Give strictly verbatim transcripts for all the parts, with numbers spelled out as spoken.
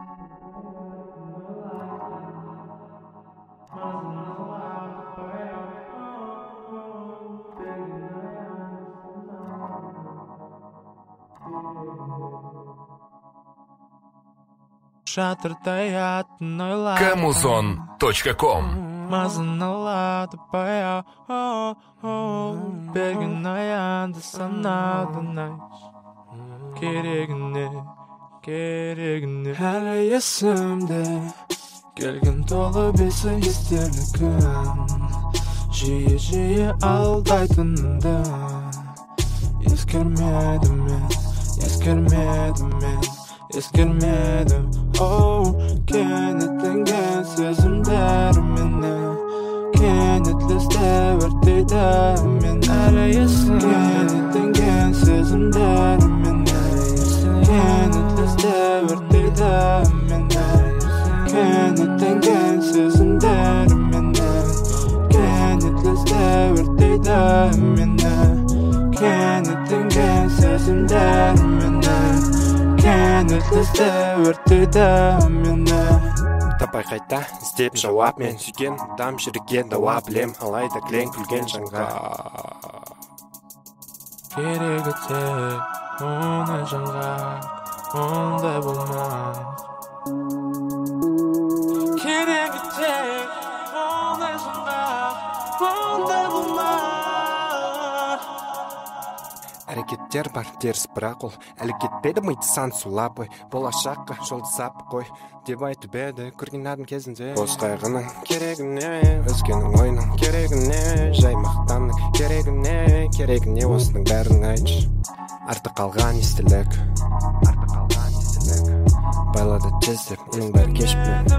Камузон точка ком. Мазаналады баяу, берген аянды санады найш. Керегіне, керегіне әлі есімде келген толы бесі естерлігін. Жиі-жиі алдайтынды ескермедім мен, ескермедім мен, ескермедім. Оу, кенеттенген сезімдерім мені кенетлесте өртейді мен әлі есім. Кенеттенген сезімдерім мені кенетлесте өртейді мені кенеттенген сезімдерім мені кенетлесте өртейді мені кенеттенген сезімдерім мені кенетлесте өртейді мені. Тапай қайта іздеп жауап мен сүйген адам жүрген дауа білем алайда кілең күлген жанға керегі тек оңай жанға ондай болмас. Керегі тек оңай жанға ондай болмас. әрекеттер бар теріс бірақ ол әлі кетпеді миды сан сулап ой болашаққа жолды сап қой деп айтып еді көрген адам кезінде. Бос қайғының керегіне өзгенің ойының керегіне жай мақтанның керегіне керегіне осының бәрін айтшы. Артық қалған естілік артық қалған естілік байлады тездеп оның бәрі кешпе.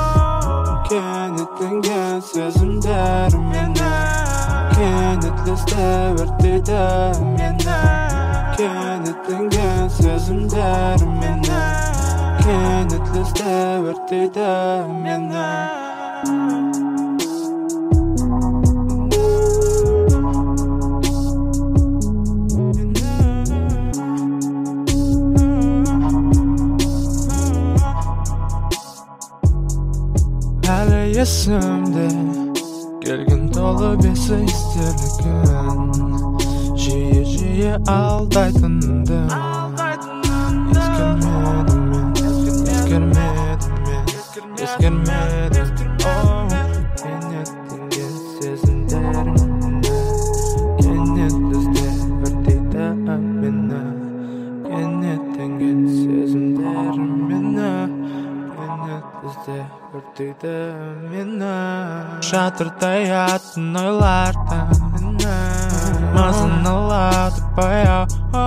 Кенеттенген сезімдерім мені кенетлесте өртейді мені кенеттенген сезімдерім мені кенетлесте өртейді мені. Әлі есімде келген толы бесі естерлігін жиі-жиі алдайтынды ескермедім мен, ескермедім мен, ескермедім. Оу, кенеттенген сезімдерімді кенетлесте өртейді мені кенеттенген сезімдерім мені кенетлесте өртейді мені. Шатырдай атын ойлардан мені мазын алады баяу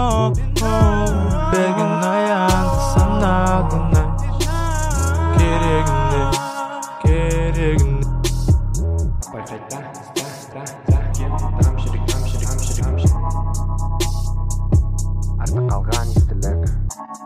берген аянды санады найш керегіне, керегіне. Тапай қайта іздеп адам жүрген артық қалған естілік